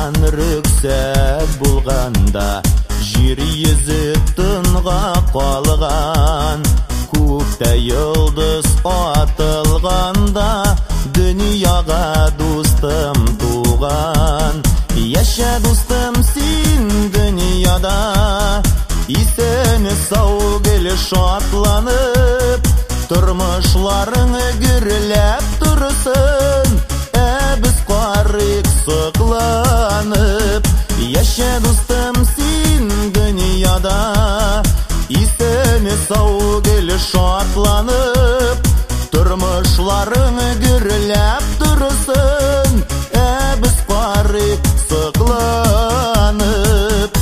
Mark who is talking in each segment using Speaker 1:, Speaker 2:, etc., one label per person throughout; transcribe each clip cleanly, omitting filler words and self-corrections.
Speaker 1: аспан рөхсәт булганда, жер йөзе тынга калган. Күктә йолдыз атылганда, дөньяга дустым туган. Яшә дустым син дөньяда, исән сау гел шатланып, тормышларың гөрләп турсын, без карыйк сокланып. Яшә дустым син дөньяда, исән сау гел шатланып, тормышларың гөрләп турсын, без карыйк сокланып.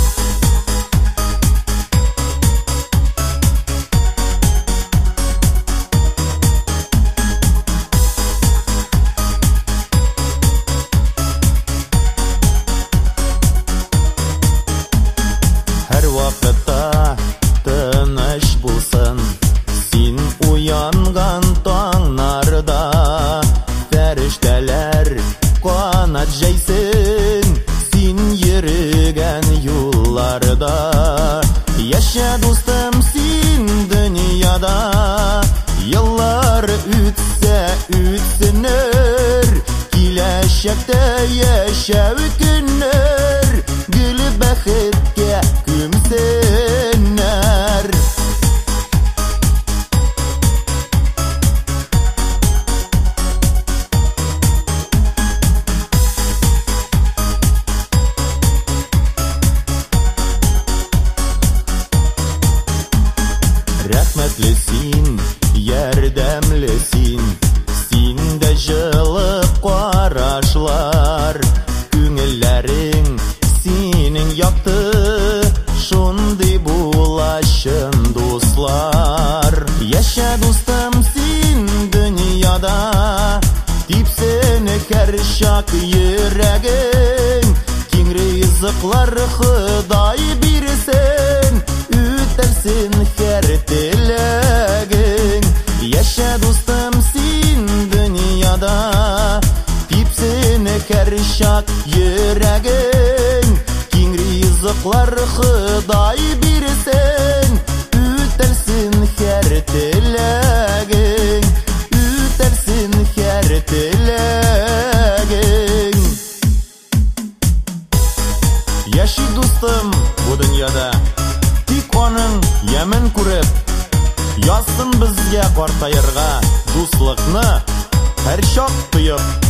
Speaker 1: Һәр вакытта тыныч булсын син уянган таңнарда, фәрештәләр канат җәйсен син йөргән юлларда. Яшә дустым син дөньяда, еллар үтсә үтсенер, киләчәктә яшәү көннәр гөл бәхеткә күмсеннәр. Рәхмәтле син, ярдәмле син, синдә җылы карашлар, күңелләрең синең якты, шундый булачын дуслар. Яшә дустым син дөньяда, типсен һәр чак йөрәгең, киң ризыклар Ходай бирсен, үтәлсен һәр теләгең. Яшә дустым син дөньяда, типсен һәр чак йөрәгең, киң ризыклар Ходай бирсен, үтәлсен һәр теләгең, үтәлсен һәр теләгең. Яши дустым бу дөньяда, тик аның ямен күреп, язсын безгә картаерга дуслыкны һәр чак тоеп.